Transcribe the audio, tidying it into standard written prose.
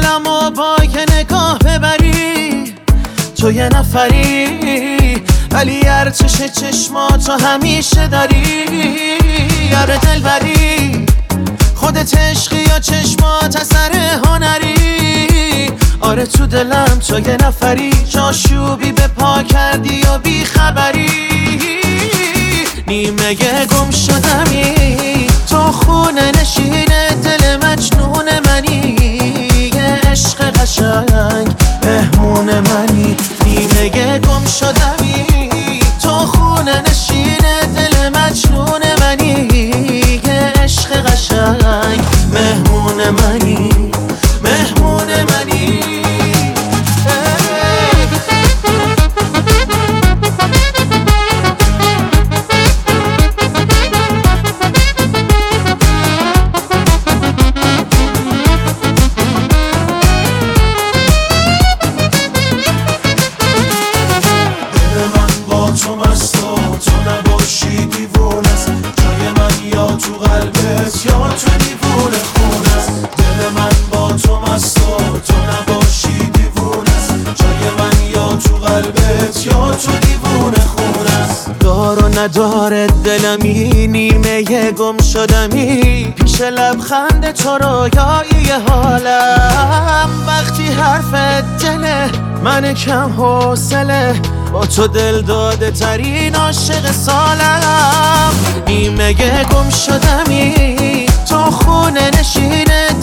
دلمو با یه نگاه ببری، تو یه نفری ولی ارتش چشماتو همیشه داری. یاره دلبری خودت عشقی یا چشمات اثر هنری. آره تو دلم تو یه نفری، جاشوبی به پا کردی یا بی خبری. نیمه گم شدمی تو خونه نشین دل مجنون منی. یه عشق قشنگ مهمون منی. نیمه گم شدمی تو خونه نشین دل مجنون منی. یه عشق قشنگ مهمون منی، مهمون منی. تو قلبت یا تو دیوونه خونه است. دل من با تو مست و تو نباشی دیوونه است. جای من یا تو قلبت یا تو دیوونه خونه است. دار و نداره دلمی، نیمه گم شدمی پیش لبخند تو رویای حالم. وقتی حرفت دله من کم حوصله، با تو دل داده ترین عاشق سالم. نیمه گم شدمی تو خونه نشین